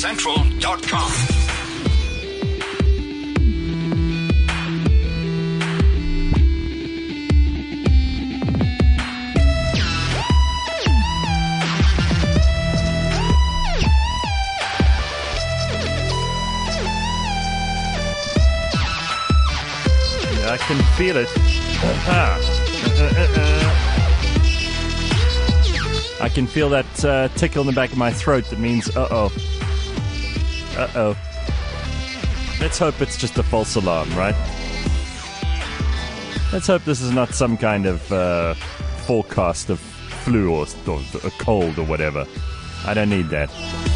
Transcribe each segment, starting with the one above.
CliffCentral.com. I can feel it. I can feel that tickle in the back of my throat that means uh-oh. Uh-oh. Let's hope it's just a false alarm, right? Let's hope this is not some kind of forecast of flu or a cold or whatever. I don't need that.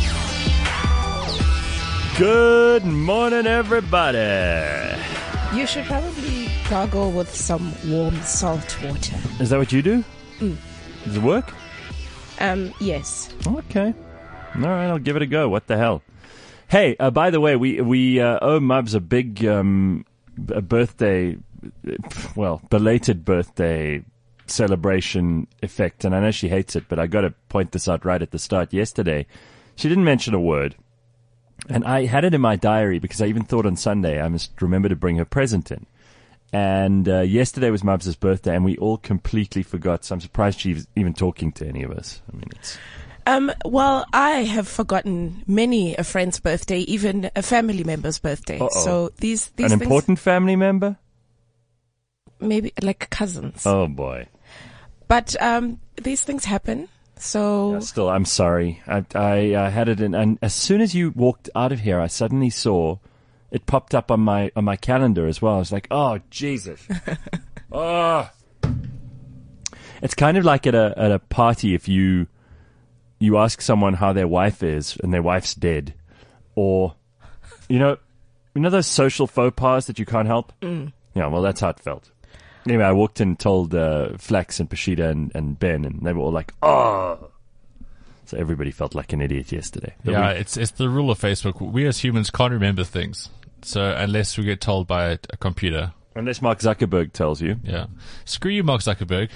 Good morning, everybody. You should probably gargle with some warm salt water. Is that what you do? Does it work? Yes. Okay. All right, I'll give it a go. What the hell? Hey, by the way, we owe Mubs a big a birthday, belated birthday celebration effect, and I know she hates it, but I got to point this out right at the start. Yesterday, she didn't mention a word. And I had it in my diary because I even thought on Sunday I must remember to bring her present in. And yesterday was Mubs' birthday, and we all completely forgot. So I'm surprised she's even talking to any of us. I mean, it's... Well, I have forgotten many a friend's birthday, even a family member's birthday. Uh-oh. So these An things, important family member? maybe like cousins. Oh, boy. But these things happen. So Yeah, still, I'm sorry. I had it in, and as soon as you walked out of here, I suddenly saw it popped up on my calendar as well. I was like, oh, Jesus. Oh. It's kind of like at a party if you ask someone how their wife is and their wife's dead, or you know those social faux pas that you can't help. Yeah, well, that's how it felt. Anyway, I walked in and told Flax and Pashida and Ben, and they were all like, oh. So everybody felt like an idiot yesterday. Yeah, it's the rule of Facebook. We as humans can't remember things. So unless we get told by a computer. Unless Mark Zuckerberg tells you. Yeah. Screw you, Mark Zuckerberg.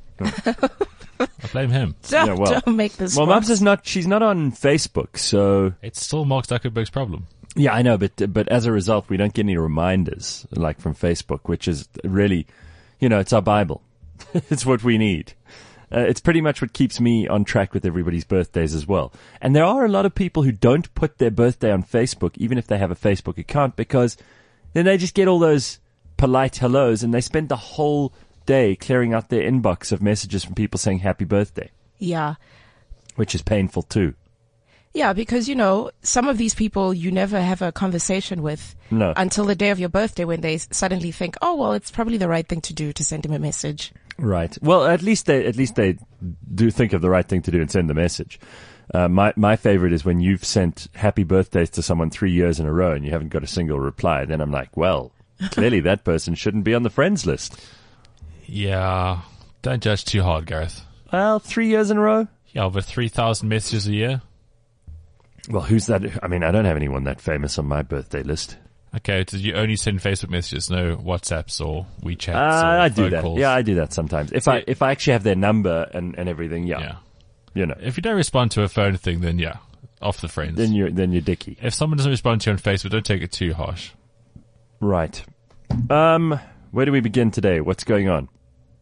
I blame him. don't make this. Well, worse. Mubs is not. She's not on Facebook, so It's still Mark Zuckerberg's problem. yeah, I know. But as a result, we don't get any reminders like from Facebook, which is really, it's our Bible. It's what we need. It's pretty much what keeps me on track with everybody's birthdays as well. And there are a lot of people who don't put their birthday on Facebook, even if they have a Facebook account, because then they just get all those polite hellos and they spend the whole day clearing out their inbox of messages from people saying happy birthday. Yeah. Which is painful too. Yeah, because, some of these people you never have a conversation with No. until the day of your birthday when they suddenly think, oh, well, it's probably the right thing to do to send him a message. Right. Well, at least they do think of the right thing to do and send the message. My favorite is when you've sent happy birthdays to someone 3 years in a row and you haven't got a single reply. Then I'm like, well, clearly that person shouldn't be on the friends list. Yeah. Don't judge too hard, Gareth. Well, 3 years in a row? Yeah, over 3,000 messages a year. Well, who's that? I mean, I don't have anyone that famous on my birthday list. Okay, so you only send Facebook messages, no WhatsApps or WeChats or I do phone that. calls. Yeah, I do that sometimes. If I actually have their number and everything, yeah. If you don't respond to a phone thing, then yeah, off the friends. Then you're dicky. If someone doesn't respond to you on Facebook, don't take it too harsh. Right. Where do we begin today? What's going on?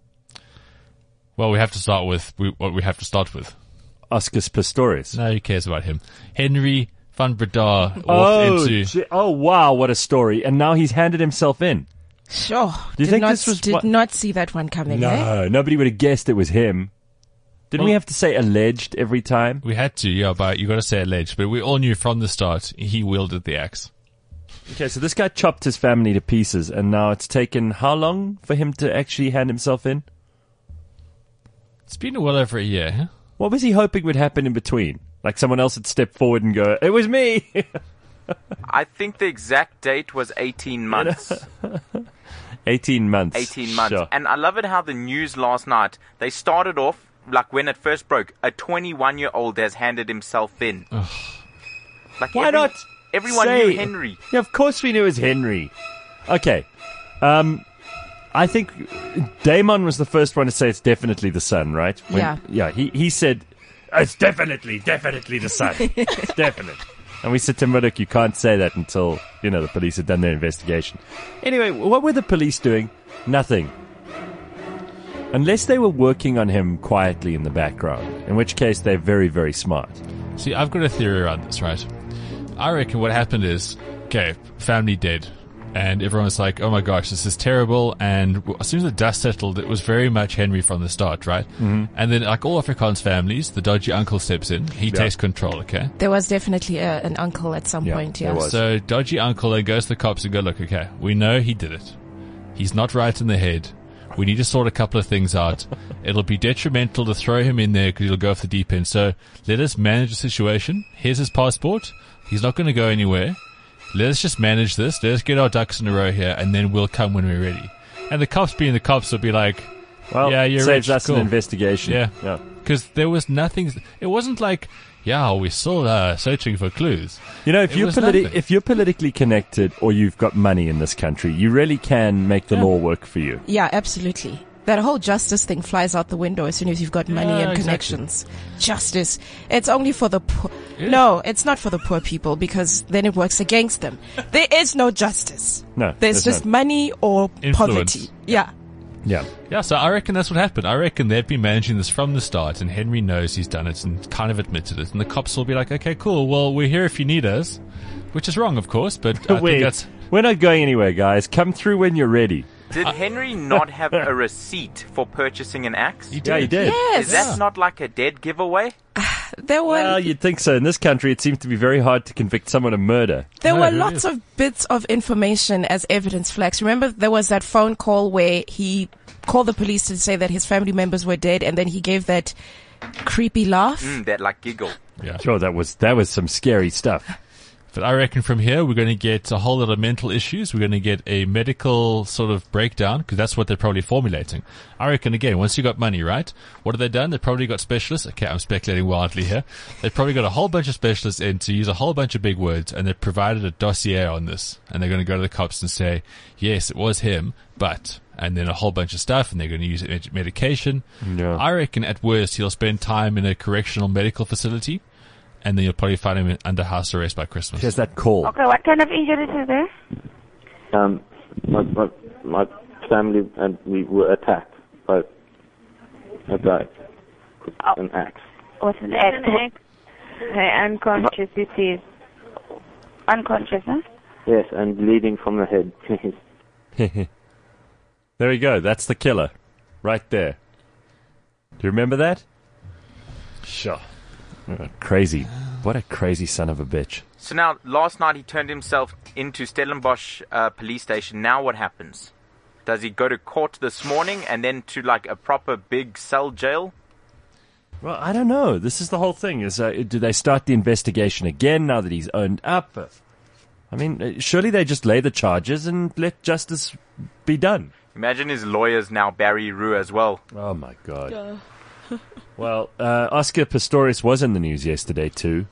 Well, we have to start with what we have to start with. Oscars Pistorius. No, who cares about him? Henry van Breda walked into... Oh, wow, what a story. And now he's handed himself in. Sure. Do you think this was... Did not see that one coming, eh? No, nobody would have guessed it was him. Didn't we have to say alleged every time? We had to, yeah, but you got to say alleged. But we all knew from the start he wielded the axe. Okay, so this guy chopped his family to pieces, and now it's taken how long for him to actually hand himself in? It's been well over a year, huh? What was he hoping would happen in between? Like someone else would step forward and go, it was me! I think the exact date was 18 months. 18 months. 18 months. Sure. And I love it how the news last night, they started off, like when it first broke, a 21-year-old has handed himself in. Like Why not? Everyone say- knew Henry. Yeah, of course we knew it was Henry. Okay. I think Damon was the first one to say it's definitely the son, right? Yeah. Yeah, he said, it's definitely the son. It's definite. And we said to him, look, you can't say that until, the police had done their investigation. Anyway, what were the police doing? Nothing. Unless they were working on him quietly in the background, in which case they're very, very smart. See, I've got a theory around this, right? I reckon what happened is, okay, family dead. And everyone's like, oh my gosh, this is terrible. And as soon as the dust settled, it was very much Henry from the start, right? Mm-hmm. And then, like all Afrikaans families, the dodgy uncle steps in. He takes control, okay? There was definitely an uncle at some point, yeah. So, dodgy uncle then goes to the cops and go, look, okay, we know he did it. He's not right in the head. We need to sort a couple of things out. It'll be detrimental to throw him in there because he'll go off the deep end. So, let us manage the situation. Here's his passport. He's not going to go anywhere. Let's just manage this. Let's get our ducks in a row here, and then we'll come when we're ready. And the cops being the cops will be like, well, yeah, you're saves rich, us cool. an investigation. Yeah. Because there was nothing. It wasn't like, yeah, we're still searching for clues. If you're politically connected or you've got money in this country, you really can make the law work for you. Yeah, absolutely. That whole justice thing flies out the window as soon as you've got money and connections. Justice. It's only for the poor. Yeah. No, it's not for the poor people because then it works against them. There is no justice. No. There's just money or poverty. Yeah. Yeah, so I reckon that's what happened. I reckon they've been managing this from the start, and Henry knows he's done it and kind of admitted it. And the cops will be like, okay, cool, well, we're here if you need us. Which is wrong, of course, but I think that's... We're not going anywhere, guys. Come through when you're ready. Did Henry not have a receipt for purchasing an axe? He did. Yes. Is that not like a dead giveaway? Well, you'd think so. In this country, it seems to be very hard to convict someone of murder. There were lots of bits of information as evidence flags. Remember, there was that phone call where he called the police to say that his family members were dead, and then he gave that creepy laugh. That like giggle. Yeah. Sure, that was some scary stuff. But I reckon from here, we're going to get a whole lot of mental issues. We're going to get a medical sort of breakdown because that's what they're probably formulating. I reckon, again, once you got money, right? What have they done? They've probably got specialists. Okay, I'm speculating wildly here. They've probably got a whole bunch of specialists in to use a whole bunch of big words, and they've provided a dossier on this. And they're going to go to the cops and say, yes, it was him, but... And then a whole bunch of stuff, and they're going to use medication. Yeah. I reckon at worst, he'll spend time in a correctional medical facility. And then you'll probably find him under house arrest by Christmas. Here's that call. Okay, what kind of injuries is there? My family and we were attacked by a guy with an axe. What's an axe? Okay, unconscious, it is. Unconscious, huh? Yes, and bleeding from the head. There we go. That's the killer. Right there. Do you remember that? Sure. Crazy. What a crazy son of a bitch. So now, last night he turned himself into Stellenbosch police station. Now what happens? Does he go to court this morning and then to like a proper big cell jail? Well, I don't know. This is the whole thing. Do they start the investigation again now that he's owned up? I mean, surely they just lay the charges and let justice be done. Imagine his lawyers now Barry Rue as well. Oh, my God. Well, Oscar Pistorius was in the news yesterday too.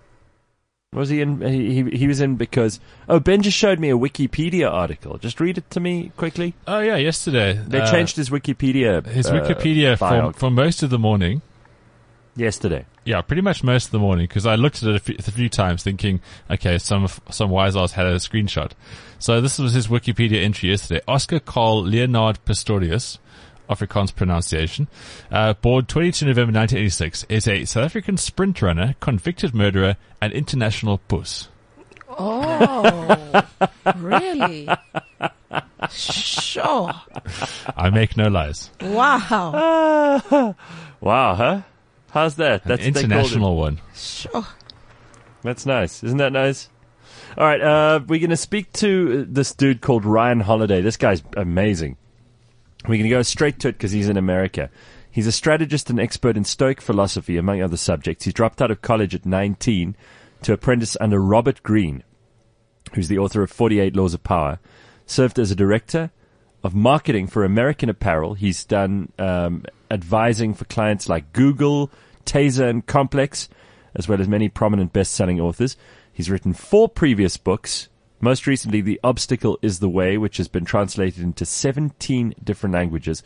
Was he in? He was in because... Oh, Ben just showed me a Wikipedia article. Just read it to me quickly. Oh, yeah, yesterday. They changed his Wikipedia for most of the morning. Yesterday. Yeah, pretty much most of the morning, because I looked at it a few times thinking, okay, some wise ass had a screenshot. So this was his Wikipedia entry yesterday. Oscar Carl Leonard Pistorius, Afrikaans pronunciation, born 22 November 1986, is a South African sprint runner, convicted murderer, and international puss. Oh, really? Sure. I make no lies. Wow. Wow, huh? How's that? That's an international one. Sure. That's nice. Isn't that nice? All right, we're going to speak to this dude called Ryan Holiday. This guy's amazing. We're going to go straight to it because he's in America. He's a strategist and expert in Stoic philosophy, among other subjects. He dropped out of college at 19 to apprentice under Robert Greene, who's the author of 48 Laws of Power, served as a director of marketing for American Apparel. He's done advising for clients like Google, Taser, and Complex, as well as many prominent best-selling authors. He's written 4 previous books, most recently The Obstacle is the Way, which has been translated into 17 different languages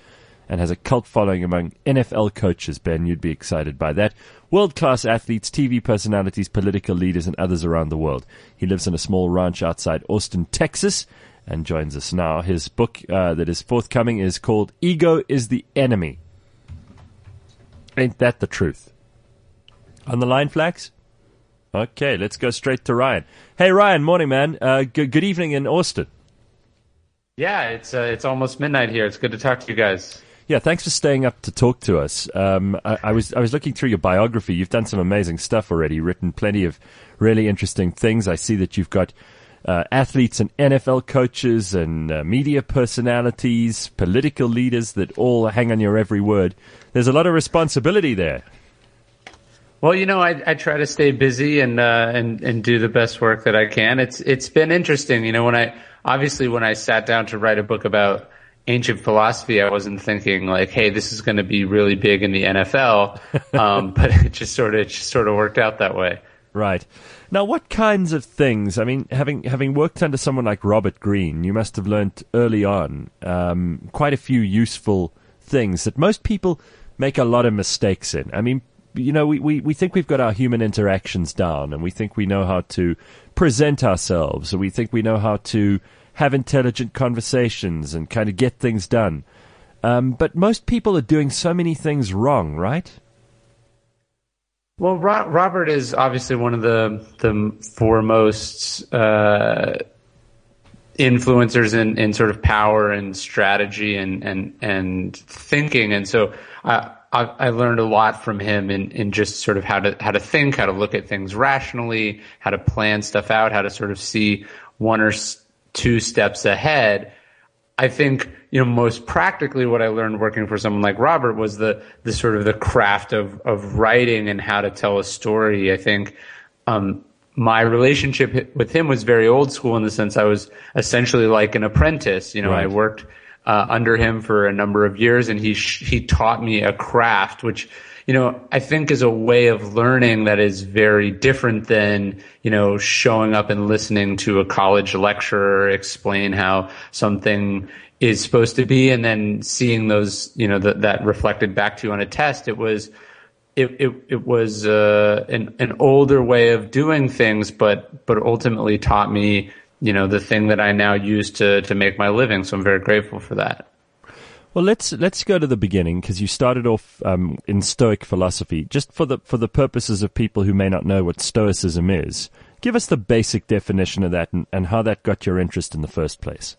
and has a cult following among NFL coaches. Ben, you'd be excited by that. World-class athletes, TV personalities, political leaders, and others around the world. He lives on a small ranch outside Austin, Texas, and joins us now. His book that is forthcoming is called Ego is the Enemy. Ain't that the truth? On the line, Flax? Okay, let's go straight to Ryan. Hey, Ryan, morning, man. Good evening in Austin. Yeah, it's almost midnight here. It's good to talk to you guys. Yeah, thanks for staying up to talk to us. I was looking through your biography. You've done some amazing stuff already, written plenty of really interesting things. I see that you've got athletes and NFL coaches and media personalities, political leaders that all hang on your every word. There's a lot of responsibility there. Well, I try to stay busy and do the best work that I can. It's been interesting. When I sat down to write a book about ancient philosophy, I wasn't thinking like, hey, this is going to be really big in the NFL. But it just sort of worked out that way. Right. Now, what kinds of things, I mean, having worked under someone like Robert Greene, you must have learned early on quite a few useful things that most people make a lot of mistakes in. I mean, we think we've got our human interactions down, and we think we know how to present ourselves, and we think we know how to have intelligent conversations and kind of get things done. But most people are doing so many things wrong, right? Well, Robert is obviously one of the foremost influencers in sort of power and strategy and thinking, and so I learned a lot from him in just sort of how to think, how to look at things rationally, how to plan stuff out, how to sort of see one or two steps ahead. I think, most practically what I learned working for someone like Robert was the sort of the craft of writing and how to tell a story. I think, my relationship with him was very old school in the sense I was essentially like an apprentice. Right. I worked under him for a number of years, and he taught me a craft, which, I think is a way of learning that is very different than, showing up and listening to a college lecturer explain how something is supposed to be, and then seeing those, that reflected back to you on a test. It was an older way of doing things, but ultimately taught me, the thing that I now use to make my living. So I'm very grateful for that. Well, let's go to the beginning, because you started off in Stoic philosophy. Just for the purposes of people who may not know what Stoicism is, give us the basic definition of that and how that got your interest in the first place.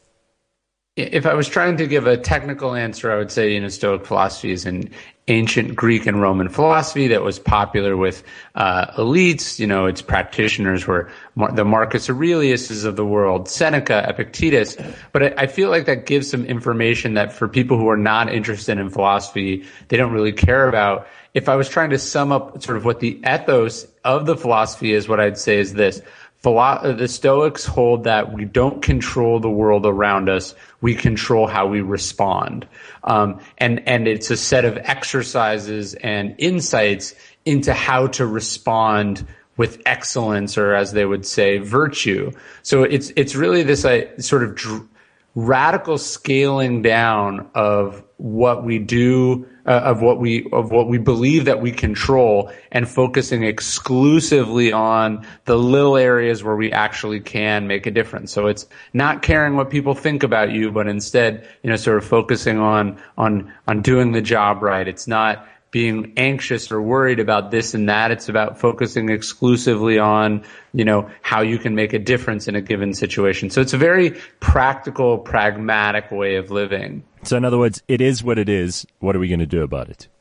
If I was trying to give a technical answer, I would say, Stoic philosophy is an ancient Greek and Roman philosophy that was popular with elites. Its practitioners were the Marcus Aureliuses of the world, Seneca, Epictetus. But I feel like that gives some information that for people who are not interested in philosophy, they don't really care about. If I was trying to sum up sort of what the ethos of the philosophy is, what I'd say is this. The Stoics hold that we don't control the world around us. We control how we respond. And it's a set of exercises and insights into how to respond with excellence, or as they would say, virtue. So it's really this sort of radical scaling down of what we do, of what we believe that we control, and focusing exclusively on the little areas where we actually can make a difference. So it's not caring what people think about you, but instead, sort of focusing on doing the job right. It's not being anxious or worried about this and that. It's about focusing exclusively on, how you can make a difference in a given situation. So it's a very practical, pragmatic way of living. So in other words, it is what it is. What are we going to do about it?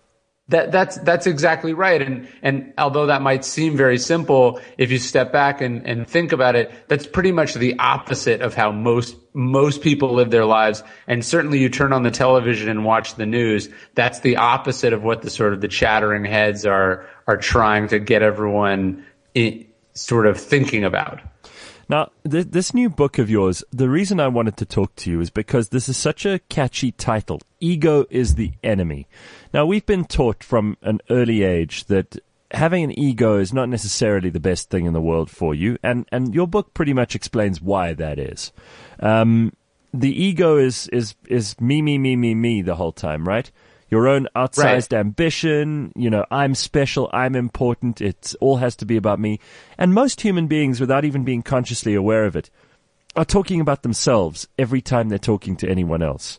That's exactly right. And although that might seem very simple, if you step back and think about it, that's pretty much the opposite of how most people live their lives. And certainly you turn on the television and watch the news, that's the opposite of what the sort of the chattering heads are trying to get everyone sort of thinking about. Now, this new book of yours, the reason I wanted to talk to you is because this is such a catchy title. Ego is the enemy. Now, we've been taught from an early age that having an ego is not necessarily the best thing in the world for you, and your book pretty much explains why that is. the ego is me the whole time, right? Your own outsized ambition, I'm special, I'm important, it all has to be about me. And most human beings, without even being consciously aware of it, are talking about themselves every time they're talking to anyone else.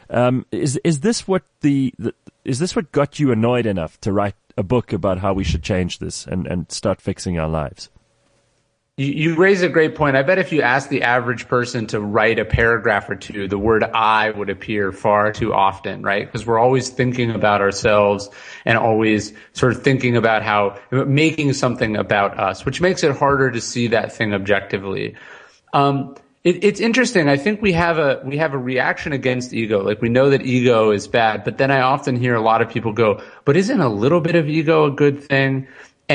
Is this what is this what got you annoyed enough to write a book about how we should change this and start fixing our lives? You raise a great point. I bet if you ask the average person to write a paragraph or two, the word I would appear far too often, right? Because we're always thinking about ourselves and always sort of thinking about making something about us, which makes it harder to see that thing objectively. It's interesting. I think we have a reaction against ego. Like, we know that ego is bad, but then I often hear a lot of people go, but isn't a little bit of ego a good thing?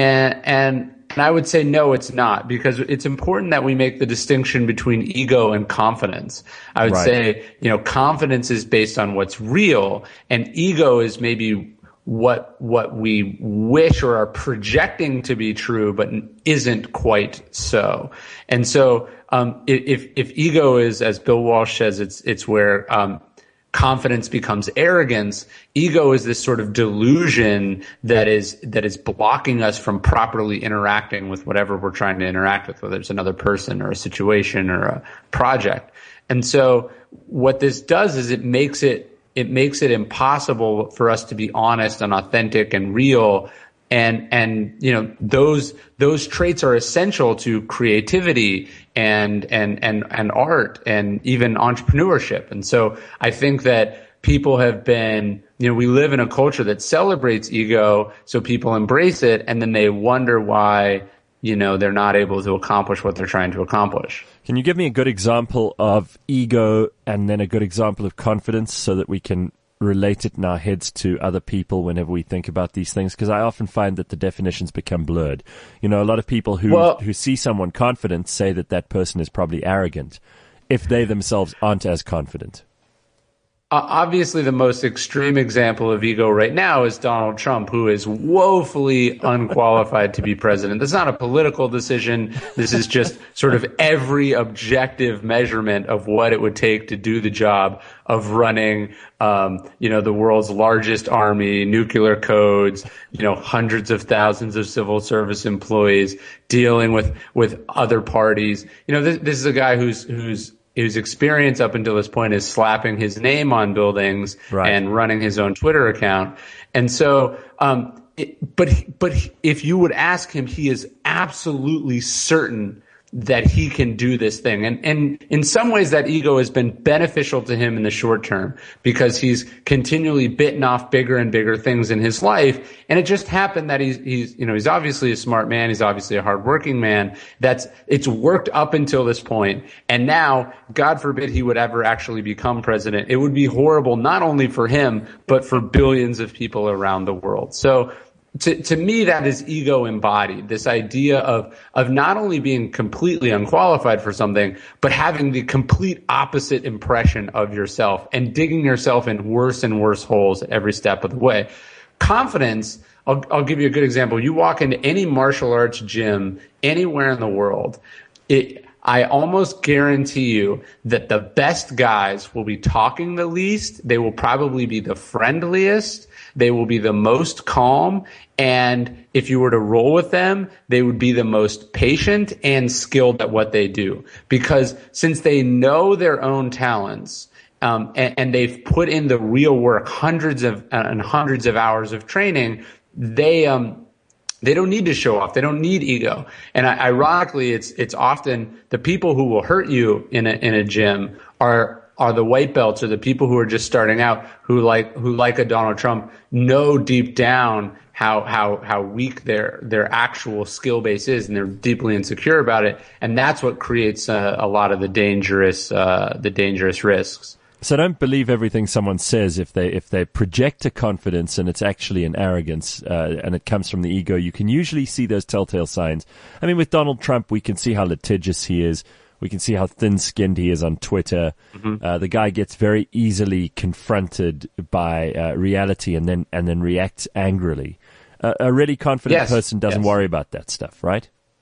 And I would say no, it's not, because it's important that we make the distinction between ego and confidence. I would say, confidence is based on what's real, and ego is maybe what we wish or are projecting to be true, but isn't quite so. And so, if ego is, as Bill Walsh says, it's where, confidence becomes arrogance. Ego is this sort of delusion that is blocking us from properly interacting with whatever we're trying to interact with, whether it's another person or a situation or a project. And so what this does is it makes it impossible for us to be honest and authentic and real. And those traits are essential to creativity and art and even entrepreneurship. And so I think that people have been, we live in a culture that celebrates ego, so people embrace it, and then they wonder why, they're not able to accomplish what they're trying to accomplish. Can you give me a good example of ego and then a good example of confidence so that we can relate it in our heads to other people whenever we think about these things? Because I often find that the definitions become blurred. A lot of people who see someone confident say that person is probably arrogant if they themselves aren't as confident. Obviously, the most extreme example of ego right now is Donald Trump, who is woefully unqualified to be president. That's not a political decision. This is just sort of every objective measurement of what it would take to do the job of running, the world's largest army, nuclear codes, hundreds of thousands of civil service employees, dealing with other parties. This is a guy whose experience up until this point is slapping his name on buildings and running his own Twitter account. And so, but if you would ask him, he is absolutely certain that he can do this thing. And in some ways that ego has been beneficial to him in the short term, because he's continually bitten off bigger and bigger things in his life. And it just happened that he's obviously a smart man. He's obviously a hardworking man. It's worked up until this point. And now, God forbid he would ever actually become president. It would be horrible, not only for him, but for billions of people around the world. So, to me, that is ego embodied, this idea of not only being completely unqualified for something, but having the complete opposite impression of yourself and digging yourself in worse and worse holes every step of the way. Confidence, I'll give you a good example. You walk into any martial arts gym anywhere in the world, I almost guarantee you that the best guys will be talking the least. They will probably be the friendliest. They will be the most calm. And if you were to roll with them, they would be the most patient and skilled at what they do. Because since they know their own talents, and they've put in the real work, hundreds of hours of training, they don't need to show off. They don't need ego. And ironically, it's often the people who will hurt you in a gym are the white belts, or the people who are just starting out, who like a Donald Trump, know deep down how weak their actual skill base is, and they're deeply insecure about it. And that's what creates a lot of the dangerous risks. So don't believe everything someone says if they project a confidence and it's actually an arrogance, and it comes from the ego. You can usually see those telltale signs. I mean, with Donald Trump, we can see how litigious he is. We can see how thin-skinned he is on Twitter. Mm-hmm. The guy gets very easily confronted by reality and then reacts angrily. A really confident person doesn't worry about that stuff, right?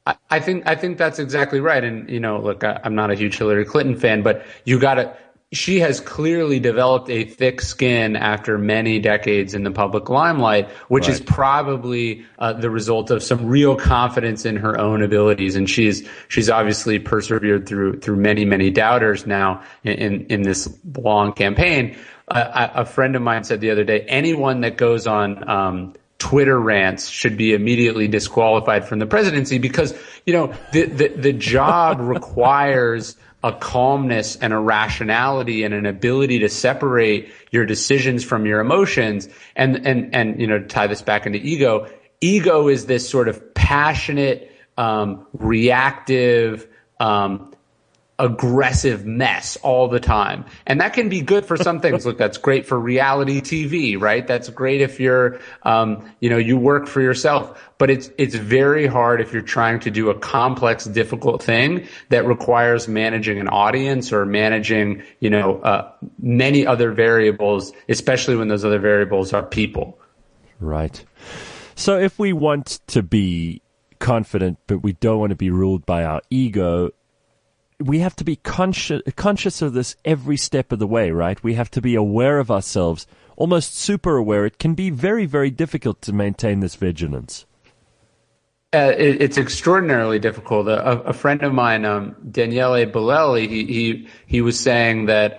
I think that's exactly right. And, look, I'm not a huge Hillary Clinton fan, but she has clearly developed a thick skin after many decades in the public limelight, which is probably the result of some real confidence in her own abilities. And she's obviously persevered through many, many doubters now in this long campaign. A friend of mine said the other day, anyone that goes on Twitter rants should be immediately disqualified from the presidency because, the job requires a calmness and a rationality and an ability to separate your decisions from your emotions. And to tie this back into ego, ego is this sort of passionate, reactive, aggressive mess all the time. And that can be good for some things. Look, that's great for reality TV, right? That's great if you're, you work for yourself, but it's very hard if you're trying to do a complex, difficult thing that requires managing an audience or managing, many other variables, especially when those other variables are people. Right. So if we want to be confident, but we don't want to be ruled by our ego, we have to be conscious of this every step of the way, right? We have to be aware of ourselves, almost super aware. It can be very, very difficult to maintain this vigilance. It's extraordinarily difficult. A friend of mine, Daniele Bolelli, he was saying that,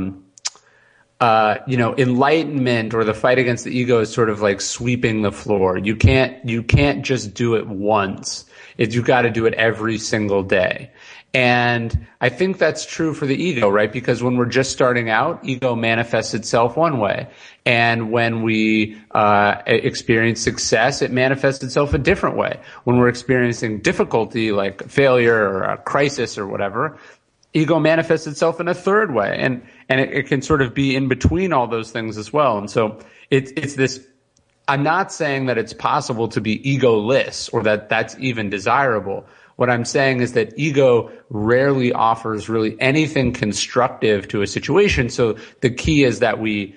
enlightenment or the fight against the ego is sort of like sweeping the floor. You can't just do it once. You got to do it every single day. And I think that's true for the ego, right? Because when we're just starting out, ego manifests itself one way. And when we experience success, it manifests itself a different way. When we're experiencing difficulty, like failure or a crisis or whatever, ego manifests itself in a third way. And it can sort of be in between all those things as well. And so it's this, I'm not saying that it's possible to be egoless or that that's even desirable. What I'm saying is that ego rarely offers really anything constructive to a situation. So the key is that we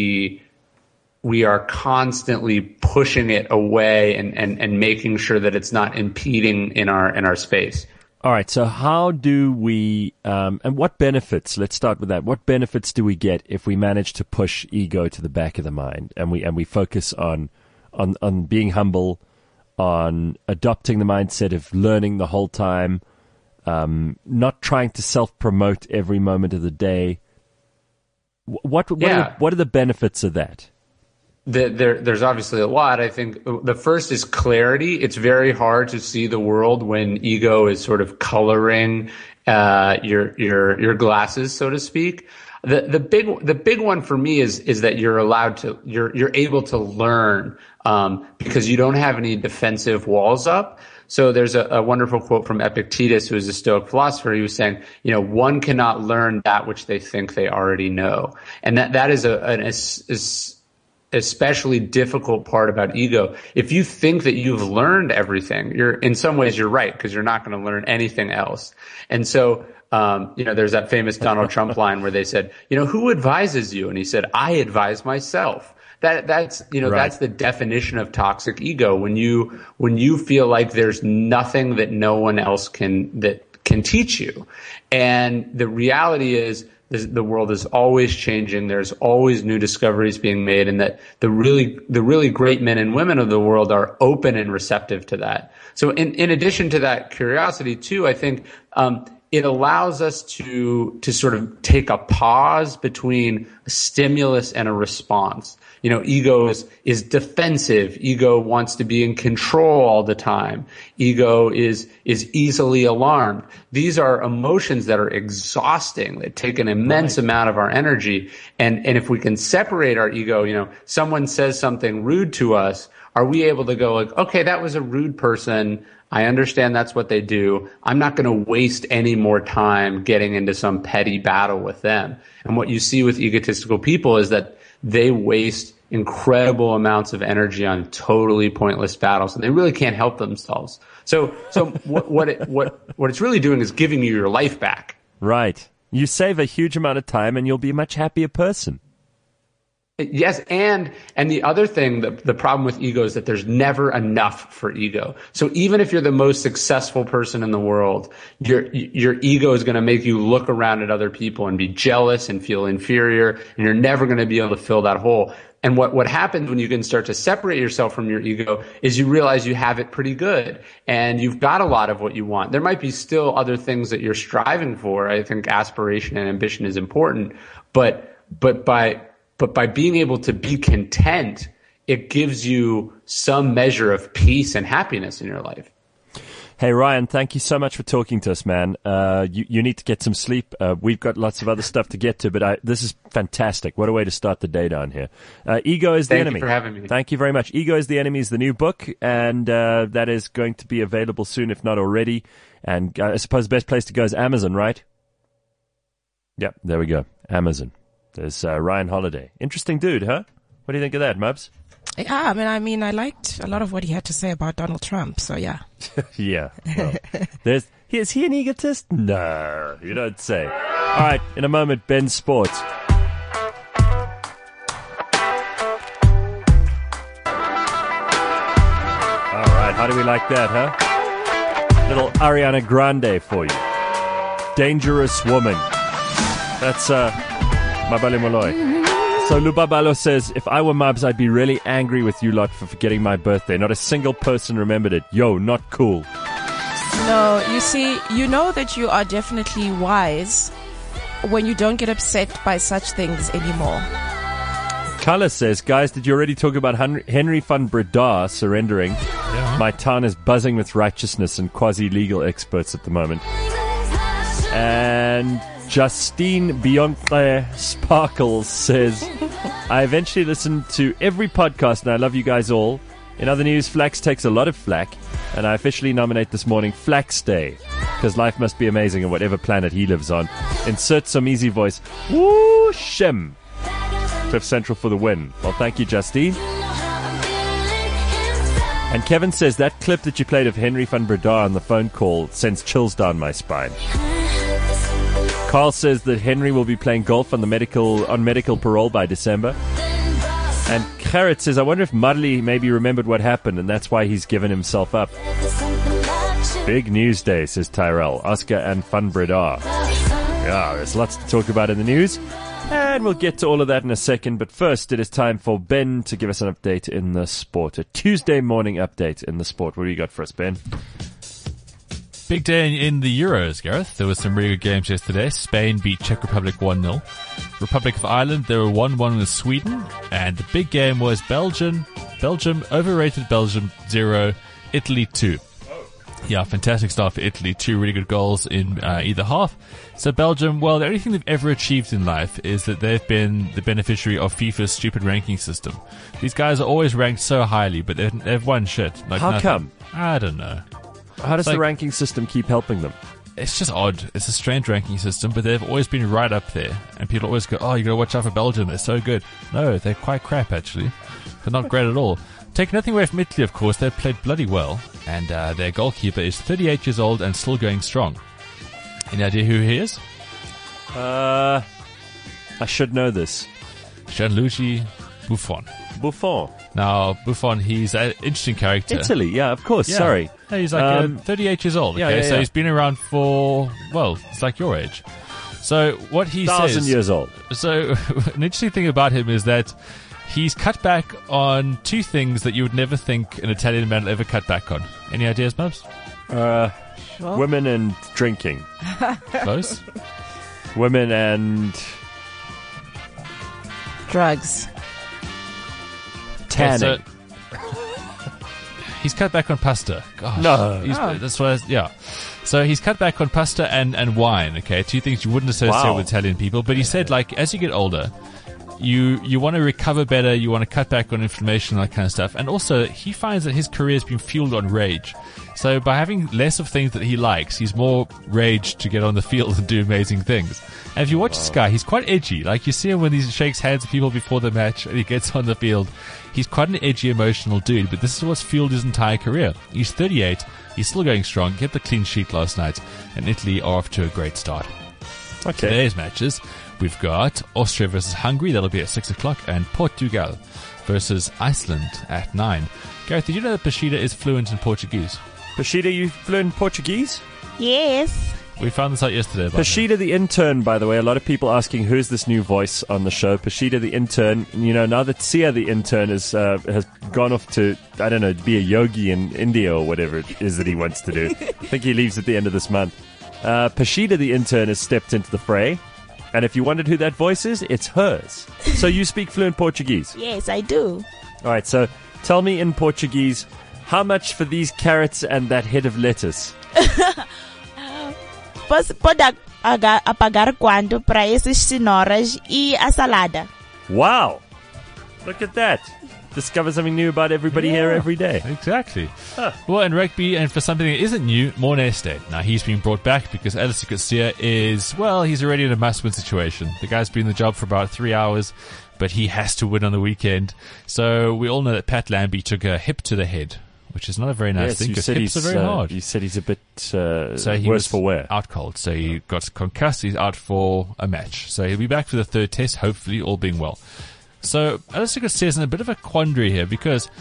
are constantly pushing it away and making sure that it's not impeding in our space. All right. So how do we, and what benefits, let's start with that. What benefits do we get if we manage to push ego to the back of the mind and we focus on being humble, on adopting the mindset of learning the whole time, not trying to self-promote every moment of the day? What are the benefits of that? There's obviously a lot. I think the first is clarity. It's very hard to see the world when ego is sort of coloring your glasses, so to speak. The big one for me is that you're able to learn because you don't have any defensive walls up. So there's a wonderful quote from Epictetus, who is a Stoic philosopher. He was saying, one cannot learn that which they think they already know, and that is an especially difficult part about ego. If you think that you've learned everything, in some ways you're right, because you're not going to learn anything else. And so, there's that famous Donald Trump line where they said, who advises you? And he said, I advise myself. That's the definition of toxic ego. When you feel like there's nothing that no one else can teach you. And the reality is, the world is always changing. There's always new discoveries being made, and that the really great men and women of the world are open and receptive to that. So in addition to that curiosity too, I think, it allows us to sort of take a pause between a stimulus and a response. Ego is defensive. Ego wants to be in control all the time. Ego is easily alarmed. These are emotions that are exhausting, that take an immense amount of our energy. And if we can separate our ego, someone says something rude to us, are we able to go like, okay, that was a rude person. I understand that's what they do. I'm not going to waste any more time getting into some petty battle with them. And what you see with egotistical people is that they waste incredible amounts of energy on totally pointless battles, and they really can't help themselves. So what it's really doing is giving you your life back. Right. You save a huge amount of time, and you'll be a much happier person. Yes, and the other thing, the problem with ego is that there's never enough for ego. So even if you're the most successful person in the world, your ego is going to make you look around at other people and be jealous and feel inferior, and you're never going to be able to fill that hole. And what happens when you can start to separate yourself from your ego is you realize you have it pretty good and you've got a lot of what you want. There might be still other things that you're striving for. I think aspiration and ambition is important, but by being able to be content, it gives you some measure of peace and happiness in your life. Hey, Ryan, thank you so much for talking to us, man. You need to get some sleep. We've got lots of other stuff to get to, but this is fantastic. What a way to start the day down here. Ego is the Enemy. Thank you for having me. Thank you very much. Ego is the Enemy is the new book, and that is going to be available soon, if not already. And I suppose the best place to go is Amazon, right? Yep, there we go. Amazon. There's Ryan Holiday. Interesting dude, huh? What do you think of that, Mubs? Yeah, I mean, I liked a lot of what he had to say about Donald Trump, so yeah. Yeah. Well, is he an egotist? No, you don't say. All right, in a moment, Ben's Sports. All right, how do we like that, huh? Little Ariana Grande for you. Dangerous Woman. That's Mabale Molloy. So Lubabalo says, if I were Mubs, I'd be really angry with you lot for forgetting my birthday. Not a single person remembered it. Yo, not cool. No, you see, you know that you are definitely wise when you don't get upset by such things anymore. Kala says, guys, did you already talk about Henry van Breda surrendering? Yeah. My town is buzzing with righteousness and quasi-legal experts at the moment. And Justine Bianca Sparkles says, I eventually listened to every podcast and I love you guys all. In other news, Flax takes a lot of flack, and I officially nominate this morning Flax Day, because life must be amazing on whatever planet he lives on. Insert some easy voice. Woo shem. Cliff Central for the win. Well, thank you, Justine. And Kevin says that clip that you played of Henry van Breda on the phone call sends chills down my spine. Carl says that Henry will be playing golf on medical parole by December. And Carrot says, I wonder if Mudley maybe remembered what happened and that's why he's given himself up. Big news day, says Tyrell, Oscar and Van Breda. Yeah, there's lots to talk about in the news. And we'll get to all of that in a second. But first, it is time for Ben to give us an update in the sport. A Tuesday morning update in the sport. What do you got for us, Ben? Big day in the Euros, Gareth. There were some really good games yesterday. Spain beat Czech Republic 1-0. Republic of Ireland, they were 1-1 with Sweden. And the big game was Belgium, overrated Belgium 0, Italy 2. Yeah, fantastic start for Italy. 2 really good goals in either half. So Belgium, well, the only thing they've ever achieved in life is that they've been the beneficiary of FIFA's stupid ranking system. These guys are always ranked so highly, but they've won shit. Like How nothing. come? I don't know. How does the ranking system keep helping them? It's just odd. It's a strange ranking system, but they've always been right up there. And people always go, oh, you gotta watch out for Belgium. They're so good. No, they're quite crap, actually. They're not great at all. Take nothing away from Italy, of course. They've played bloody well. And their goalkeeper is 38 years old and still going strong. Any idea who he is? I should know this. Gianluigi Buffon. Buffon. Now, Buffon, he's an interesting character. Italy, yeah, of course. Yeah. Sorry. Yeah, he's like 38 years old. Okay, so he's been around for, well, it's like your age. So what he 1,000 says, years old. So an interesting thing about him is that he's cut back on 2 things that you would never think an Italian man will ever cut back on. Any ideas, Mubs? Sure. Women and drinking. Close. Women and Drugs. tanning. Okay, he's cut back on pasta. Gosh. No. That's what So he's cut back on pasta and wine, okay? 2 things you wouldn't associate with Italian people. But he said, like, as you get older, you want to recover better, you want to cut back on inflammation and that kind of stuff. And also, he finds that his career has been fueled on rage. So by having less of things that he likes, he's more rage to get on the field and do amazing things. And if you watch this guy, he's quite edgy. Like, you see him when he shakes hands with people before the match and he gets on the field. He's quite an edgy, emotional dude, but this is what's fueled his entire career. He's 38, he's still going strong, kept the clean sheet last night, and Italy are off to a great start. Okay. Today's matches, we've got Austria versus Hungary. That'll be at 6 o'clock. And Portugal versus Iceland at 9. Gareth, did you know that Pashida is fluent in Portuguese? Pashida, you fluent in Portuguese? Yes. We found this out yesterday. Pashida the intern, by the way. A lot of people asking who's this new voice on the show. Pashida the intern. You know, now that Sia the intern has gone off to, I don't know, be a yogi in India or whatever it is that he wants to do. I think he leaves at the end of this month. Pashida the intern has stepped into the fray. And if you wondered who that voice is, it's hers. So you speak fluent Portuguese? Yes, I do. All right, so tell me in Portuguese, how much for these carrots and that head of lettuce? Pode apagar quanto para essas cenouras e a salada? Wow! Look at that. Discover something new about everybody here every day. Exactly. Well, in rugby, and for something that isn't new, Morneste. Now, he's been brought back because Alexis Garcia is, well, he's already in a must-win situation. The guy's been in the job for about 3 hours, but he has to win on the weekend. So we all know that Pat Lambie took a hip to the head, which is not a very nice thing because hips are very hard. You said he's a bit so he worse was for wear. Out cold. So he got concussed. He's out for a match. So he'll be back for the third test, hopefully, all being well. So Alexis Garcia is in a bit of a quandary here because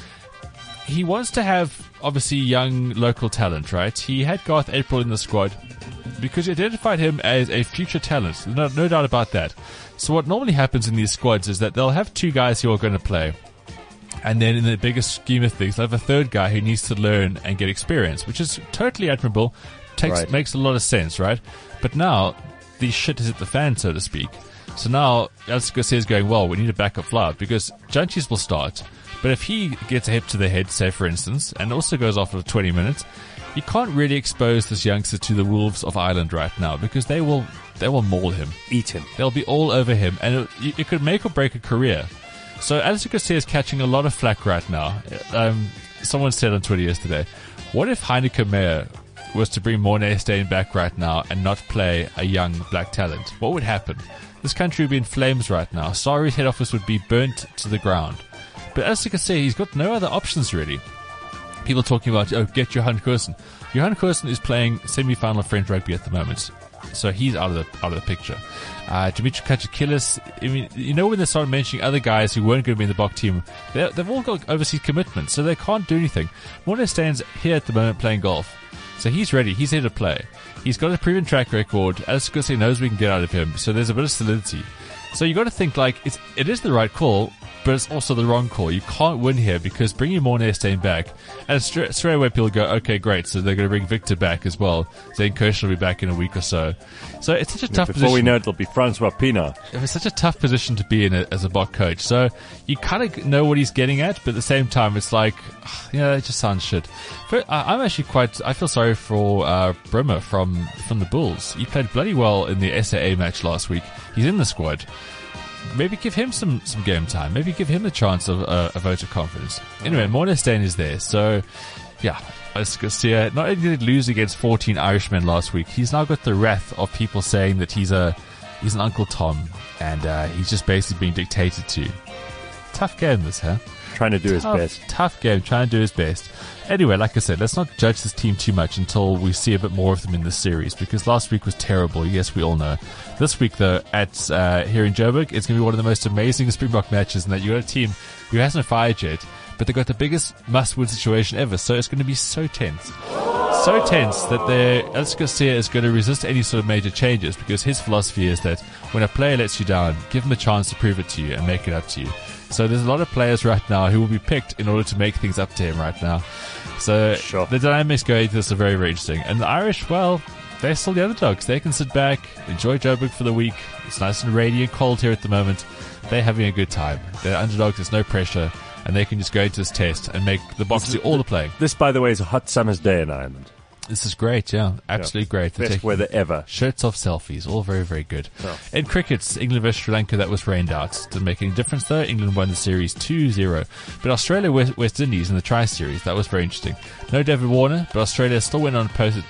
he wants to have, obviously, young local talent, right? He had Garth April in the squad because he identified him as a future talent. No doubt about that. So what normally happens in these squads is that they'll have 2 guys who are going to play. And then in the bigger scheme of things, they'll have a third guy who needs to learn and get experience, which is totally admirable. Makes a lot of sense, right? But now, the shit has hit the fan, so to speak. So now, Alexis Garcia is going, well, we need a backup flyer because Janchis will start. But if he gets a hip to the head, say for instance, and also goes off for 20 minutes, you can't really expose this youngster to the wolves of Ireland right now because they will maul him. Eat him. They'll be all over him, and it could make or break a career. So Alexis Garcia is catching a lot of flack right now. Someone said on Twitter yesterday, what if Heineke Meyer was to bring Morneste back right now and not play a young black talent? What would happen? This country would be in flames right now. Sarri's head office would be burnt to the ground. But as you can see, he's got no other options really. People talking about, get Johan Kursen. Johan Kursen is playing semi-final French rugby at the moment. So he's out of the picture. Dimitri Kachakilis, I mean, you know when they started mentioning other guys who weren't going to be in the Bok team, they've all got overseas commitments, so they can't do anything. Morneste's here at the moment playing golf. So he's ready. He's here to play. He's got a proven track record. Alexis Garcia knows we can get out of him. So there's a bit of solidity. So you got to think like it is the right call, but it's also the wrong call. You can't win here because bringing Morneste back, and straight away people go, okay, great. So they're going to bring Victor back as well. Zane Kirsch will be back in a week or so. So it's such a tough position. Before we know it, it'll be Francois Pienaar. It's such a tough position to be in as a Bok coach. So you kind of know what he's getting at, but at the same time, it's like, it just sounds shit. But I'm actually I feel sorry for Brimmer from the Bulls. He played bloody well in the SAA match last week. He's in the squad. Maybe give him some game time. Maybe give him a chance of a vote of confidence. Anyway, Morneste is there. So, yeah, Alexis Garcia not only did he lose against 14 Irishmen last week, he's now got the wrath of people saying that he's an Uncle Tom and he's just basically being dictated to. Tough game, this, huh? Trying to do his best. Tough game, trying to do his best. Anyway, like I said, let's not judge this team too much until we see a bit more of them in this series, because last week was terrible. Yes, we all know. This week, though, at here in Joburg, it's going to be one of the most amazing Springbok matches, in that you got a team who hasn't fired yet, but they got the biggest must-win situation ever, so it's going to be so tense. So tense that Alexis Garcia is going to resist any sort of major changes, because his philosophy is that when a player lets you down, give him a chance to prove it to you and make it up to you. So there's a lot of players right now who will be picked in order to make things up to him right now. So sure. The dynamics going into this are very, very interesting. And the Irish, well, they're still the underdogs. They can sit back, enjoy Joburg for the week. It's nice and rainy and cold here at the moment. They're having a good time. They're underdogs, there's no pressure, and they can just go into this test and make the Boks do all the playing. This, by the way, is a hot summer's day in Ireland. This is great, yeah. Absolutely great. They're Best weather ever. Shirts off selfies, all very, very good. Yeah. In cricket, England versus Sri Lanka, that was rained out. Didn't make any difference though. England won the series 2-0. But Australia, West Indies in the Tri-Series, that was very interesting. No David Warner, but Australia still went on to post at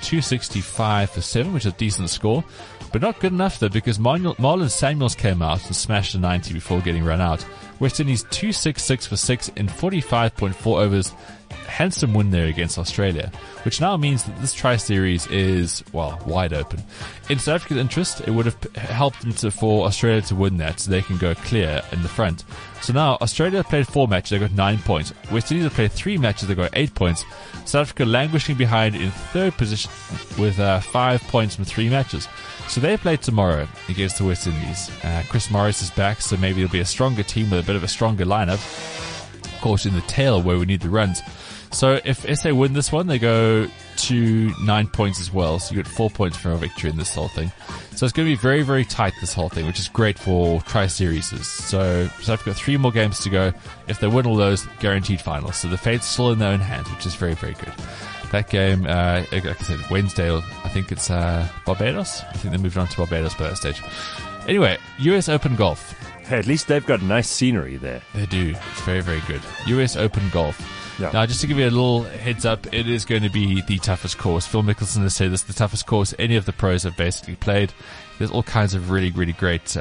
265 for 7, which is a decent score. But not good enough though, because Marlon Samuels came out and smashed a 90 before getting run out. West Indies 266 for 6 in 45.4 overs. handsome win there against Australia, which now means that this tri-series is, well, wide open. In South Africa's interest, it would have helped them for Australia to win that so they can go clear in the front. So now Australia played 4 matches, they got 9 points. West Indies have played 3 matches, they got 8 points. South Africa languishing behind in 3rd position with 5 points from 3 matches. So they play tomorrow against the West Indies. Chris Morris is back, so maybe it'll be a stronger team with a bit of a stronger lineup. Of course, in the tail where we need the runs. So if SA win this one, they go to 9 points as well. So you get 4 points for a victory in this whole thing. So it's going to be very, very tight, this whole thing, which is great for tri-series. So I've got 3 more games to go. If they win all those, guaranteed finals. So the fate's still in their own hands, which is very, very good. That game, like I said, Wednesday, I think it's Barbados. I think they moved on to Barbados by that stage. Anyway, US Open Golf. Hey, at least they've got nice scenery there. They do. It's very, very good. US Open Golf. Yeah. Now, just to give you a little heads up, it is going to be the toughest course. Phil Mickelson has said this is the toughest course any of the pros have basically played. There's all kinds of really, really great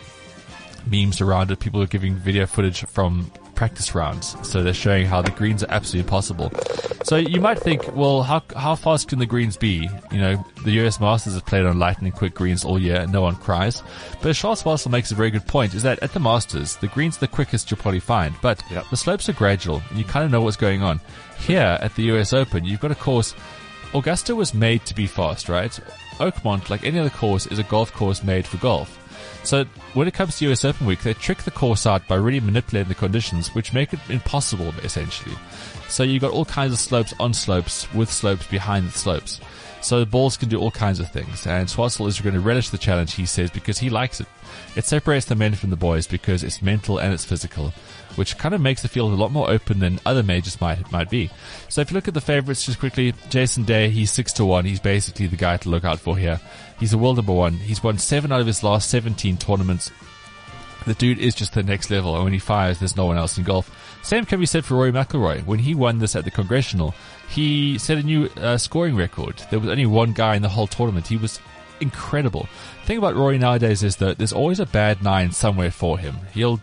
memes around it. People are giving video footage from practice rounds. So they're showing how the greens are absolutely impossible. So you might think, well, how fast can the greens be? You know, the US Masters has played on lightning quick greens all year and no one cries. But Charles Schwartzel makes a very good point, is that at the Masters, the greens are the quickest you'll probably find. But the slopes are gradual and you kind of know what's going on. Here at the US Open, you've got a course, Augusta was made to be fast, right? Oakmont, like any other course, is a golf course made for golf. So when it comes to US Open week, they trick the course out by really manipulating the conditions, which make it impossible, essentially. So you've got all kinds of slopes on slopes, with slopes behind the slopes. So the balls can do all kinds of things. And Schwartzel is going to relish the challenge, he says, because he likes it. It separates the men from the boys because it's mental and it's physical, which kind of makes the field a lot more open than other majors might be. So if you look at the favorites just quickly, Jason Day, he's 6-1. He's basically the guy to look out for here. He's the world number 1. He's won 7 out of his last 17 tournaments. The dude is just the next level, and when he fires, there's no one else in golf. Same can be said for Rory McIlroy. When he won this at the Congressional, he set a new scoring record. There was only one guy in the whole tournament. He was incredible. The thing about Rory nowadays is that there's always a bad 9 somewhere for him. He'll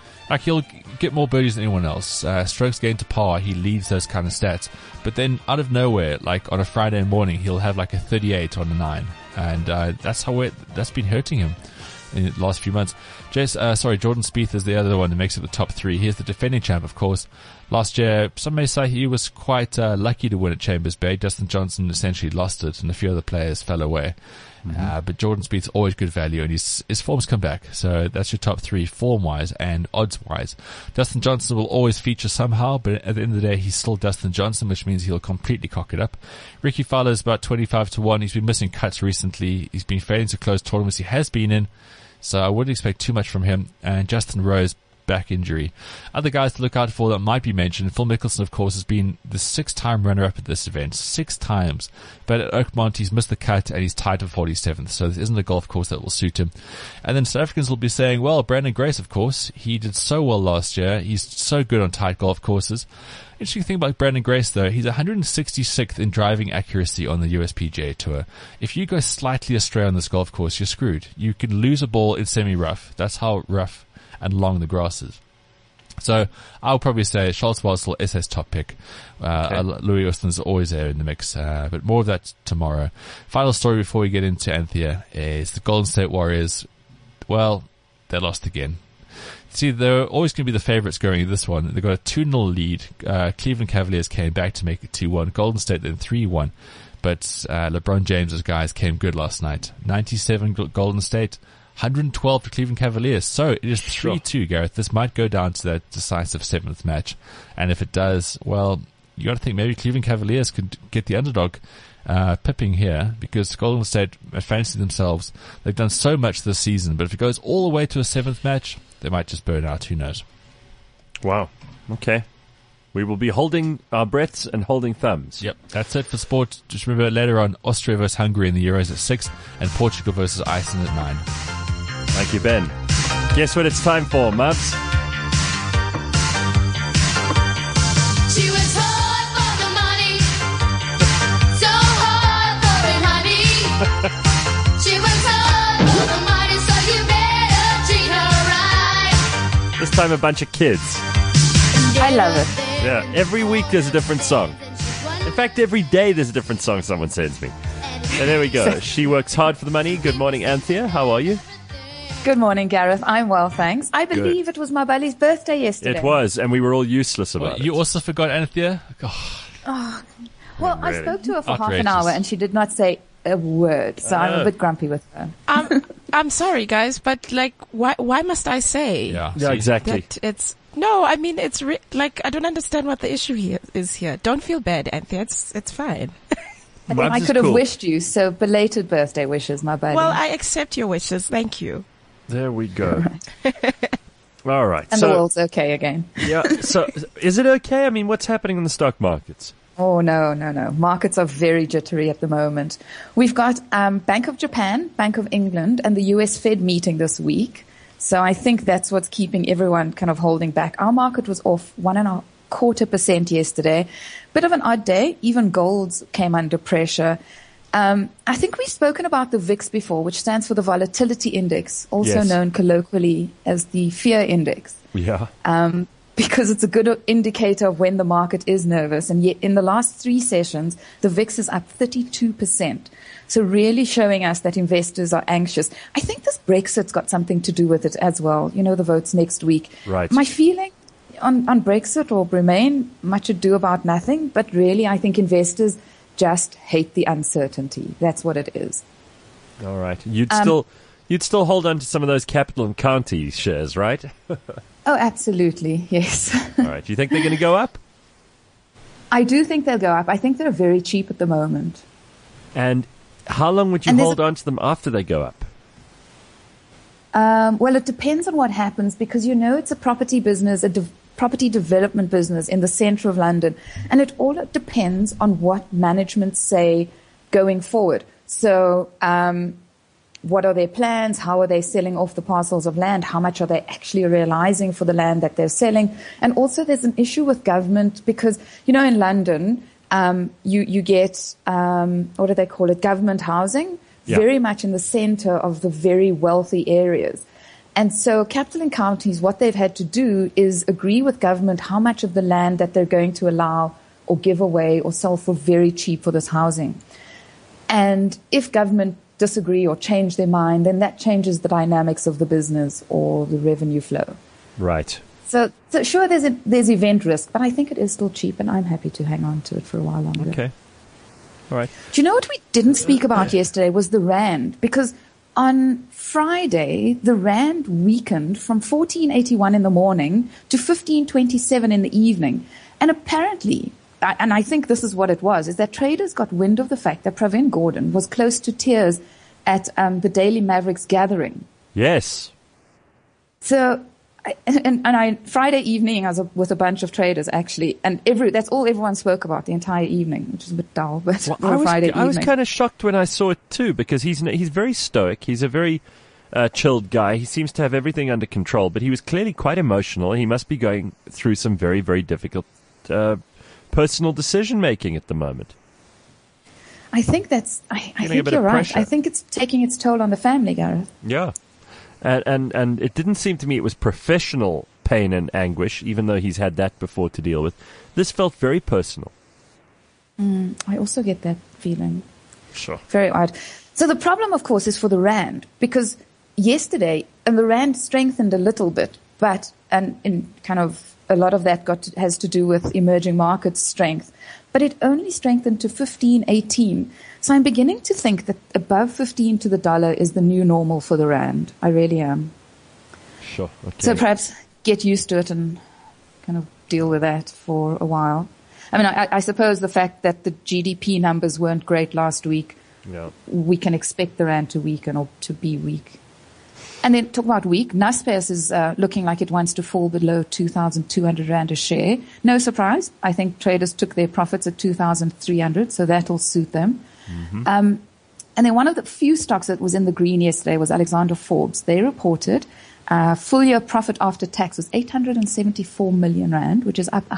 get more birdies than anyone else. Strokes gained to par, he leads those kind of stats. But then out of nowhere, like on a Friday morning, he'll have like a 38 on a 9. And that's been hurting him in the last few months. Jordan Spieth is the other one that makes it the top 3. Here's the defending champ, of course. Last year, some may say he was quite lucky to win at Chambers Bay. Dustin Johnson essentially lost it, and a few other players fell away. But Jordan Spieth's always good value, and his form's come back. So that's your top 3, form-wise and odds-wise. Dustin Johnson will always feature somehow, but at the end of the day, he's still Dustin Johnson, which means he'll completely cock it up. Ricky Fowler's about 25-1. He's been missing cuts recently. He's been failing to close tournaments he has been in, so I wouldn't expect too much from him. And Justin Rose, back injury. Other guys to look out for that might be mentioned. Phil Mickelson, of course, has been the 6-time runner-up at this event. 6 times. But at Oakmont, he's missed the cut and he's tied for 47th. So this isn't a golf course that will suit him. And then South Africans will be saying, well, Brandon Grace, of course. He did so well last year. He's so good on tight golf courses. Interesting thing about Brandon Grace, though, he's 166th in driving accuracy on the USPGA Tour. If you go slightly astray on this golf course, you're screwed. You can lose a ball in semi-rough. That's how rough and long the grass is. So I'll probably say Charles Schwartzel is his top pick. Louis Oosthuizen's always there in the mix, but more of that tomorrow. Final story before we get into Anthea is the Golden State Warriors. Well, they lost again. See, they're always going to be the favorites going in this one. They got a 2-0 lead. Cleveland Cavaliers came back to make it 2-1. Golden State then 3-1. But LeBron James's guys came good last night. 97 Golden State, 112 to Cleveland Cavaliers. So it is 3-2, Gareth. This might go down to that decisive 7th match. And if it does, well, you got to think maybe Cleveland Cavaliers could get the underdog pipping here, because Golden State fancy themselves. They've done so much this season, but if it goes all the way to a 7th match, they might just burn out. Who knows? Wow. Okay. We will be holding our breaths and holding thumbs. Yep, that's it for sport. Just remember later on, Austria versus Hungary in the Euros at 6 and Portugal versus Iceland at 9. Thank you, Ben. Guess what it's time for, Mubs? She was hard for the money, so hard for it, honey. She was hard for the money, so you better treat her right. This time a bunch of kids. I love it. Yeah, every week there's a different song. In fact, every day there's a different song someone sends me. And there we go. She works hard for the money. Good morning, Anthea. How are you? Good morning, Gareth. I'm well, thanks. I believe it was my buddy's birthday yesterday. It was, and we were all useless about it. You also forgot Anthea? Well, I spoke to her for half Outrageous. an hour and she did not say a word, so I'm a bit grumpy with her. I'm sorry, guys, but like, why must I say? Yeah, exactly. That it's no. I mean, it's like I don't understand what the issue here is. Don't feel bad, Anthea. It's fine. I could have wished you, so belated birthday wishes, my buddy. Well, I accept your wishes. Thank you. There we go. All right. And so, the world's okay again. Yeah. So, is it okay? I mean, what's happening in the stock markets? Oh, no. Markets are very jittery at the moment. We've got Bank of Japan, Bank of England, and the US Fed meeting this week. So I think that's what's keeping everyone kind of holding back. Our market was off 1.25% yesterday. Bit of an odd day. Even golds came under pressure. I think we've spoken about the VIX before, which stands for the Volatility Index, also known colloquially as the Fear Index. Yeah. Because it's a good indicator of when the market is nervous. And yet in the last 3 sessions, the VIX is up 32%. So really showing us that investors are anxious. I think this Brexit's got something to do with it as well. You know, the votes next week. Right. My feeling on Brexit or Remain, much ado about nothing. But really, I think investors just hate the uncertainty. That's what it is. All right. You'd still hold on to some of those Capital and County shares, right? Oh, absolutely. Yes. All right. Do you think they're going to go up? I do think they'll go up. I think they're very cheap at the moment. And how long would you hold on to them after they go up? Well, it depends on what happens because, you know, it's a property business, property development business in the centre of London. And it all depends on what management say going forward. So, what are their plans? How are they selling off the parcels of land? How much are they actually realizing for the land that they're selling? And also there's an issue with government because, you know, in London, you get, what do they call it? Government housing, very much in the center of the very wealthy areas. And so Capital and Counties, what they've had to do is agree with government how much of the land that they're going to allow or give away or sell for very cheap for this housing. And if government disagree or change their mind, then that changes the dynamics of the business or the revenue flow. Right. So sure, there's event risk, but I think it is still cheap, and I'm happy to hang on to it for a while longer. Okay. All right. Do you know what we didn't speak about yesterday was the rand? Because on Friday, the rand weakened from 14.81 in the morning to 15.27 in the evening. And apparently, and I think this is what it was, is that traders got wind of the fact that Pravin Gordhan was close to tears at the Daily Mavericks gathering. Yes. So, Friday evening, I was with a bunch of traders actually, and that's all everyone spoke about the entire evening, which is a bit dull. But Friday evening, I was kind of shocked when I saw it too, because he's very stoic. He's a very chilled guy. He seems to have everything under control, but he was clearly quite emotional. He must be going through some very, very difficult personal decision making at the moment. I think I think you're right. Pressure. I think it's taking its toll on the family, Gareth. Yeah. And it didn't seem to me it was professional pain and anguish, even though he's had that before to deal with. This felt very personal. I also get that feeling. Sure. Very odd. So the problem, of course, is for the rand, because yesterday, and the rand strengthened a little bit, and in kind of a lot of that has to do with emerging markets strength, but it only strengthened to 15.18. So I'm beginning to think that above 15 to the dollar is the new normal for the rand. I really am. Sure. Okay. So perhaps get used to it and kind of deal with that for a while. I mean, I suppose the fact that the GDP numbers weren't great last week, we can expect the rand to weaken or to be weak. And then talk about weak. Naspers is looking like it wants to fall below 2,200 rand a share. No surprise. I think traders took their profits at 2,300, so that'll suit them. Mm-hmm. And then one of the few stocks that was in the green yesterday was Alexander Forbes. They reported full year profit after tax was 874 million rand, which is up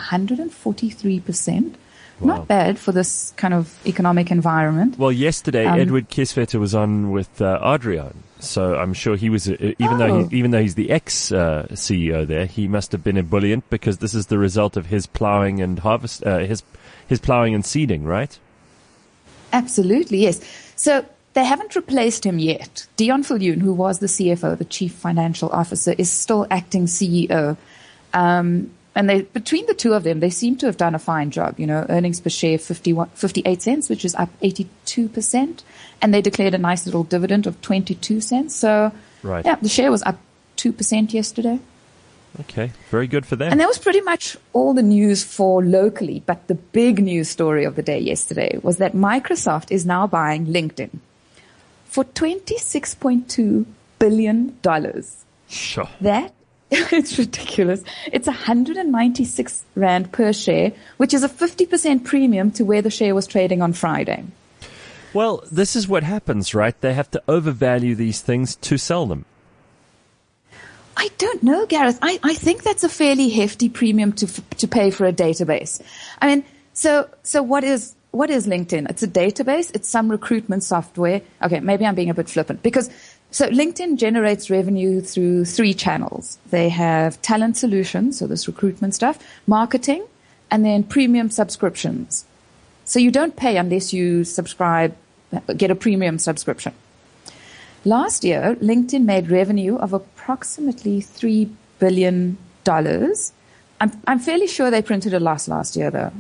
143%. Wow. Not bad for this kind of economic environment. Well, yesterday Edward Kieswetter was on with Adrian, So I'm sure he was, even though he's the ex-CEO there, he must have been ebullient because this is the result of his ploughing and harvest, his ploughing and seeding, right? Absolutely, yes. So they haven't replaced him yet. Dion Viljoen, who was the CFO, the Chief Financial Officer, is still acting CEO. And between the two of them, they seem to have done a fine job. Earnings per share 58 cents, which is up 82%. And they declared a nice little dividend of 22 cents. So, right. Yeah, the share was up 2% yesterday. Okay, very good for them. And that was pretty much all the news for locally. But the big news story of the day yesterday was that Microsoft is now buying LinkedIn for $26.2 billion. Sure. That it's ridiculous. It's 196 Rand per share, which is a 50% premium to where the share was trading on Friday. Well, this is what happens, right? They have to overvalue these things to sell them. I don't know, Gareth. I think that's a fairly hefty premium to pay for a database. I mean, so what is LinkedIn? It's a database. It's some recruitment software. Okay, maybe I'm being a bit flippant So LinkedIn generates revenue through 3 channels. They have talent solutions, so this recruitment stuff, marketing, and then premium subscriptions. So you don't pay unless you get a premium subscription. Last year, LinkedIn made revenue of approximately $3 billion. I'm fairly sure they printed a loss last year, though.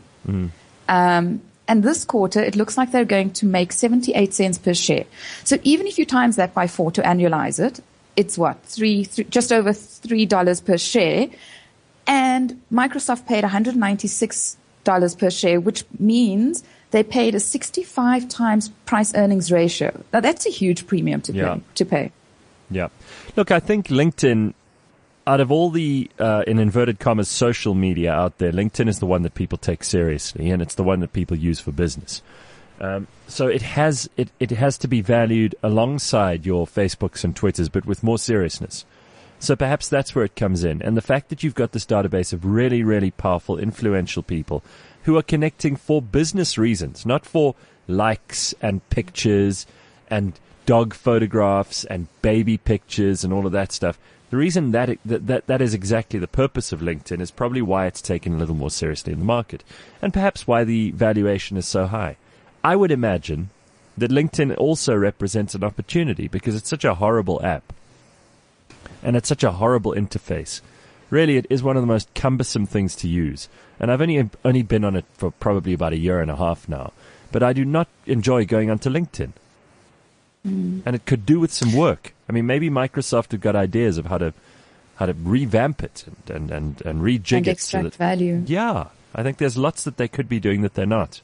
And this quarter, it looks like they're going to make 78 cents per share. So even if you times that by 4 to annualize it, it's what? Just over $3 per share. And Microsoft paid $196 per share, which means they paid a 65 times price earnings ratio. Now that's a huge premium to pay. Yeah. Look, I think LinkedIn, out of all the, in inverted commas, social media out there, LinkedIn is the one that people take seriously, and it's the one that people use for business. So it has to be valued alongside your Facebooks and Twitters, but with more seriousness. So perhaps that's where it comes in. And the fact that you've got this database of really, really powerful, influential people who are connecting for business reasons, not for likes and pictures and dog photographs and baby pictures and all of that stuff. The reason that is exactly the purpose of LinkedIn is probably why it's taken a little more seriously in the market, and perhaps why the valuation is so high. I would imagine that LinkedIn also represents an opportunity because it's such a horrible app, and it's such a horrible interface. Really, it is one of the most cumbersome things to use, and I've only been on it for probably about a year and a half now, but I do not enjoy going onto LinkedIn. And it could do with some work. I mean, maybe Microsoft have got ideas of how to revamp it and rejig and it. Extract value. Yeah, I think there's lots that they could be doing that they're not.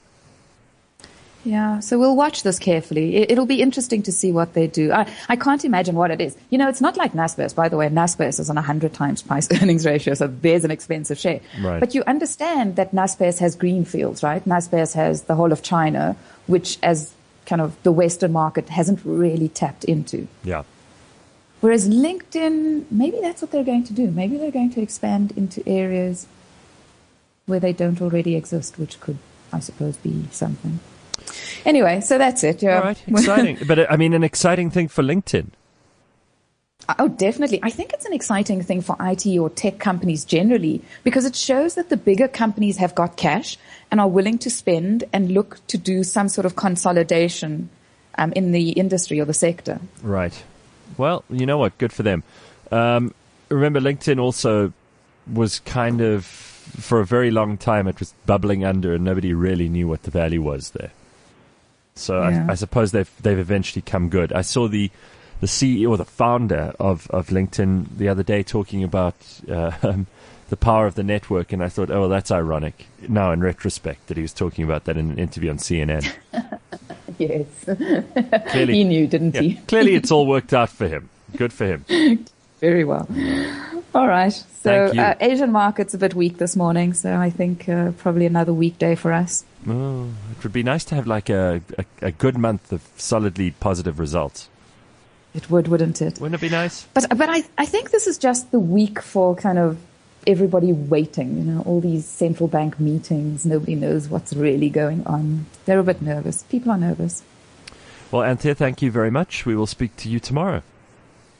Yeah, so we'll watch this carefully. It'll be interesting to see what they do. I can't imagine what it is. It's not like Naspers. By the way, Naspers is on 100 times price earnings ratio, so there's an expensive share. Right. But you understand that Naspers has greenfields, right? Naspers has the whole of China, which as kind of the Western market hasn't really tapped into. Yeah. Whereas LinkedIn, maybe that's what they're going to do. Maybe they're going to expand into areas where they don't already exist, which could, I suppose, be something. Anyway, so that's it. Yeah. All right, exciting. But I mean, an exciting thing for LinkedIn. Oh, definitely. I think it's an exciting thing for IT or tech companies generally because it shows that the bigger companies have got cash and are willing to spend and look to do some sort of consolidation in the industry or the sector. Right. Well, you know what? Good for them. Remember, LinkedIn also was kind of, for a very long time, it was bubbling under and nobody really knew what the value was there. So yeah. I suppose they've eventually come good. I saw the CEO or the founder of LinkedIn the other day talking about the power of the network, and I thought, oh, well, that's ironic now in retrospect that he was talking about that in an interview on CNN. Yes. Clearly, he knew, didn't he? Clearly it's all worked out for him. Good for him. Very well. All right. So Asian market's a bit weak this morning, so I think probably another weekday for us. Oh, it would be nice to have like a good month of solidly positive results. It would, wouldn't it? Wouldn't it be nice? But I think this is just the week for kind of everybody waiting, all these central bank meetings. Nobody knows what's really going on. They're a bit nervous. People are nervous. Well, Anthea, thank you very much. We will speak to you tomorrow.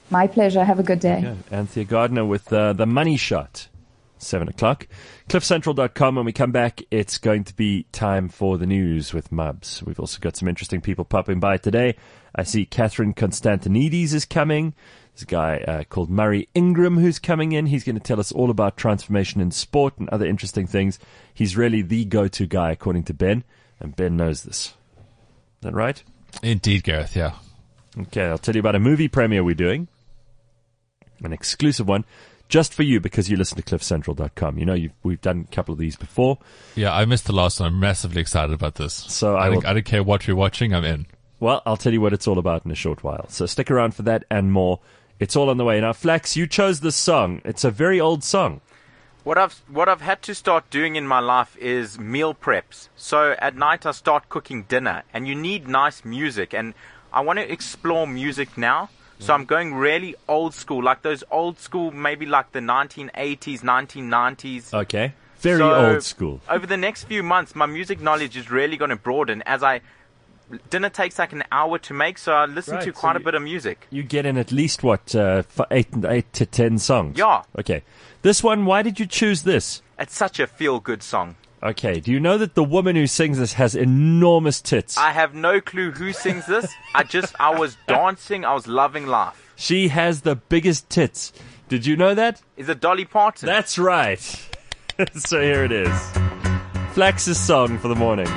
My pleasure. Have a good day. Okay. Anthea Gardner with The Money Shot. 7 o'clock. CliffCentral.com. When we come back, it's going to be time for the news with Mubs. We've also got some interesting people popping by today. I see Catherine Constantinides is coming. There's a guy called Murray Ingram who's coming in. He's going to tell us all about transformation in sport and other interesting things. He's really the go-to guy, according to Ben, and Ben knows this. Is that right? Indeed, Gareth, yeah. Okay, I'll tell you about a movie premiere we're doing. An exclusive one. Just for you, because you listen to CliffCentral.com. You know, we've done a couple of these before. Yeah, I missed the last one. I'm massively excited about this. So I don't care what you're watching, I'm in. Well, I'll tell you what it's all about in a short while. So stick around for that and more. It's all on the way. Now, Flax, you chose this song. It's a very old song. What I've had to start doing in my life is meal preps. So at night I start cooking dinner, and you need nice music, and I want to explore music now. So I'm going really old school, like those old school, maybe like the 1980s, 1990s. Okay. Very old school. Over the next few months, my music knowledge is really going to broaden as dinner takes like an hour to make, so I listen to quite a bit of music. You get in at least, what, 8 to 10 songs? Yeah. Okay. This one, why did you choose this? It's such a feel-good song. Okay. Do you know that the woman who sings this has enormous tits? I have no clue who sings this. I was dancing. I was loving life. She has the biggest tits. Did you know that? Is it Dolly Parton? That's right. So here it is. Flax's song for the morning.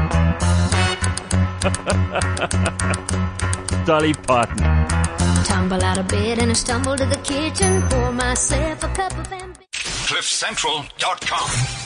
Dolly Parton. Tumble out of bed and I stumble to the kitchen, pour myself a cup of ambition. CliffCentral.com.